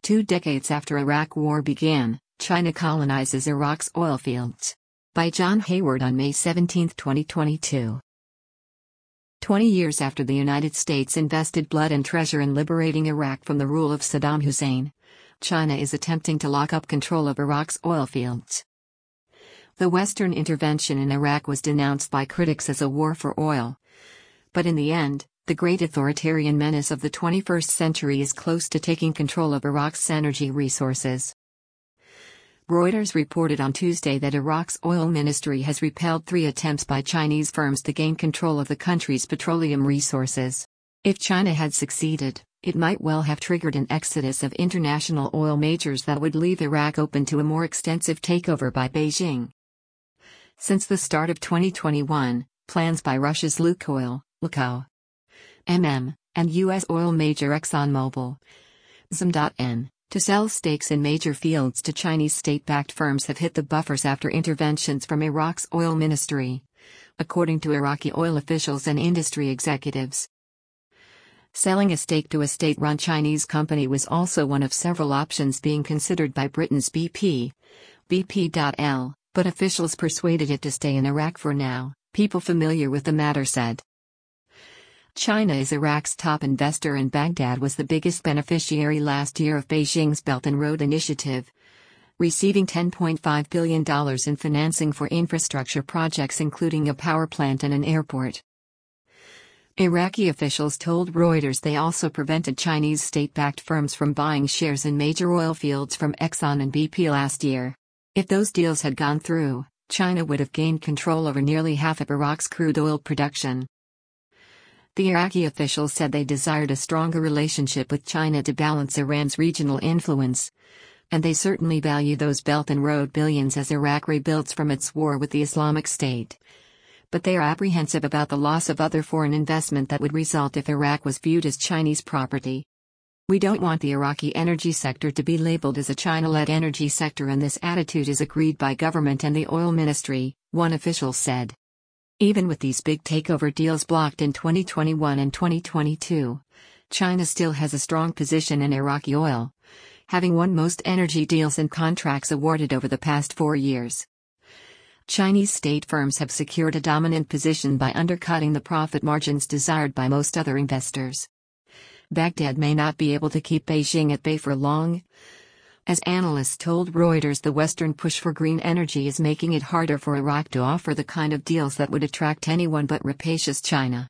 2 decades after Iraq War began, China colonizes Iraq's oil fields. By John Hayward on May 17, 2022. 20 years after the United States invested blood and treasure in liberating Iraq from the rule of Saddam Hussein, China is attempting to lock up control of Iraq's oil fields. The Western intervention in Iraq was denounced by critics as a war for oil. But in the end, the great authoritarian menace of the 21st century is close to taking control of Iraq's energy resources. Reuters reported on Tuesday that Iraq's oil ministry has repelled 3 attempts by Chinese firms to gain control of the country's petroleum resources. If China had succeeded, it might well have triggered an exodus of international oil majors that would leave Iraq open to a more extensive takeover by Beijing. Since the start of 2021, plans by Russia's Lukoil, and U.S. oil major ExxonMobil, Zim.N, to sell stakes in major fields to Chinese state-backed firms have hit the buffers after interventions from Iraq's oil ministry, according to Iraqi oil officials and industry executives. Selling a stake to a state-run Chinese company was also one of several options being considered by Britain's BP.L, but officials persuaded it to stay in Iraq for now, people familiar with the matter said. China is Iraq's top investor and Baghdad was the biggest beneficiary last year of Beijing's Belt and Road Initiative, receiving $10.5 billion in financing for infrastructure projects including a power plant and an airport. Iraqi officials told Reuters they also prevented Chinese state-backed firms from buying shares in major oil fields from Exxon and BP last year. If those deals had gone through, China would have gained control over nearly half of Iraq's crude oil production. The Iraqi officials said they desired a stronger relationship with China to balance Iran's regional influence. And they certainly value those Belt and Road billions as Iraq rebuilds from its war with the Islamic State. But they are apprehensive about the loss of other foreign investment that would result if Iraq was viewed as Chinese property. We don't want the Iraqi energy sector to be labeled as a China-led energy sector, and this attitude is agreed by government and the oil ministry, one official said. Even with these big takeover deals blocked in 2021 and 2022, China still has a strong position in Iraqi oil, having won most energy deals and contracts awarded over the past 4 years. Chinese state firms have secured a dominant position by undercutting the profit margins desired by most other investors. Baghdad may not be able to keep Beijing at bay for long. As analysts told Reuters, the Western push for green energy is making it harder for Iraq to offer the kind of deals that would attract anyone but rapacious China.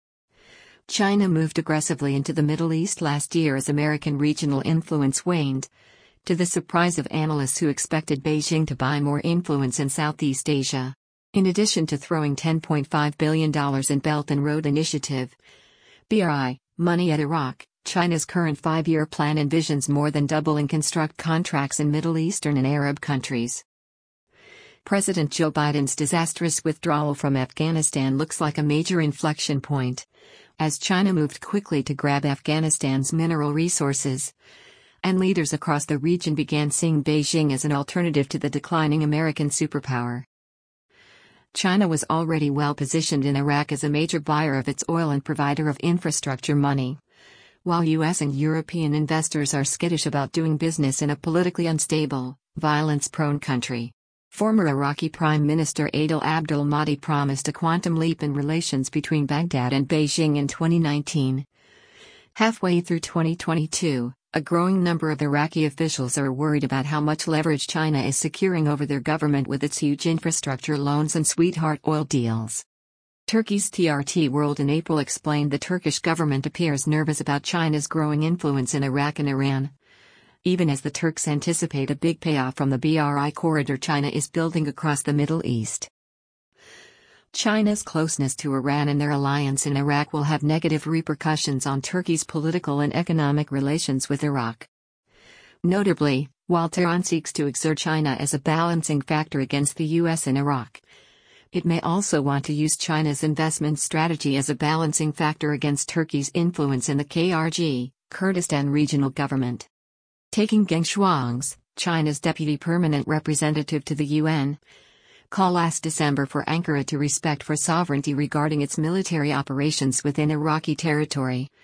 China moved aggressively into the Middle East last year as American regional influence waned, to the surprise of analysts who expected Beijing to buy more influence in Southeast Asia. In addition to throwing $10.5 billion in Belt and Road Initiative (BRI) money at Iraq, China's current 5-year plan envisions more than doubling construct contracts in Middle Eastern and Arab countries. President Joe Biden's disastrous withdrawal from Afghanistan looks like a major inflection point, as China moved quickly to grab Afghanistan's mineral resources, and leaders across the region began seeing Beijing as an alternative to the declining American superpower. China was already well positioned in Iraq as a major buyer of its oil and provider of infrastructure money, while U.S. and European investors are skittish about doing business in a politically unstable, violence-prone country. Former Iraqi Prime Minister Adel Abdul Mahdi promised a quantum leap in relations between Baghdad and Beijing in 2019. Halfway through 2022, a growing number of Iraqi officials are worried about how much leverage China is securing over their government with its huge infrastructure loans and sweetheart oil deals. Turkey's TRT World in April explained the Turkish government appears nervous about China's growing influence in Iraq and Iran. Even as the Turks anticipate a big payoff from the BRI corridor China is building across the Middle East. China's closeness to Iran and their alliance in Iraq will have negative repercussions on Turkey's political and economic relations with Iraq. Notably, while Tehran seeks to exert China as a balancing factor against the U.S. in Iraq, it may also want to use China's investment strategy as a balancing factor against Turkey's influence in the KRG, Kurdistan regional government. Taking Geng Shuang's, China's deputy permanent representative to the UN, call last December for Ankara to respect for sovereignty regarding its military operations within Iraqi territory,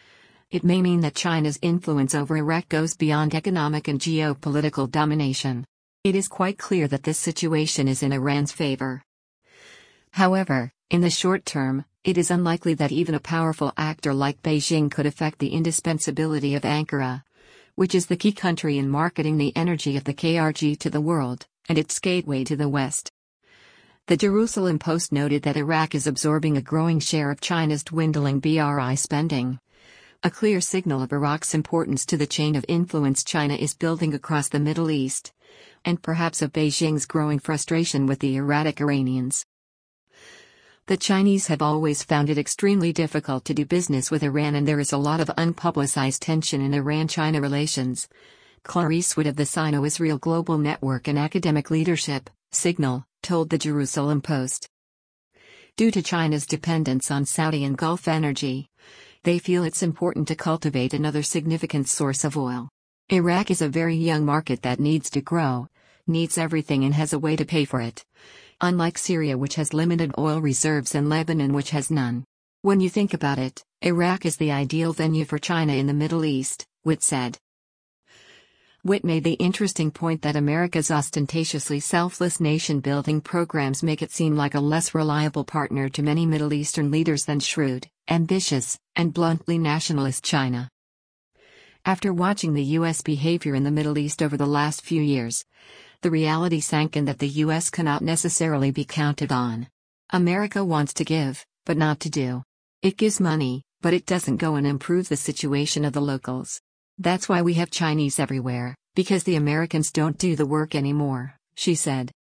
It may mean that China's influence over Iraq goes beyond economic and geopolitical domination. It is quite clear that this situation is in Iran's favor. However, in the short term, it is unlikely that even a powerful actor like Beijing could affect the indispensability of Ankara, which is the key country in marketing the energy of the KRG to the world, and its gateway to the West. The Jerusalem Post noted that Iraq is absorbing a growing share of China's dwindling BRI spending. A clear signal of Iraq's importance to the chain of influence China is building across the Middle East, and perhaps of Beijing's growing frustration with the erratic Iranians. The Chinese have always found it extremely difficult to do business with Iran, and there is a lot of unpublicized tension in Iran-China relations. Clarice Wood of the Sino-Israel Global Network and Academic Leadership, Signal, told the Jerusalem Post. Due to China's dependence on Saudi and Gulf energy, they feel it's important to cultivate another significant source of oil. Iraq is a very young market that needs to grow, needs everything, and has a way to pay for it. Unlike Syria, which has limited oil reserves, and Lebanon, which has none. When you think about it, Iraq is the ideal venue for China in the Middle East, Witt said. Witt made the interesting point that America's ostentatiously selfless nation-building programs make it seem like a less reliable partner to many Middle Eastern leaders than shrewd, ambitious, and bluntly nationalist China. After watching the U.S. behavior in the Middle East over the last few years, the reality sank in that the U.S. cannot necessarily be counted on. America wants to give, but not to do. It gives money, but it doesn't go and improve the situation of the locals. That's why we have Chinese everywhere, because the Americans don't do the work anymore, she said.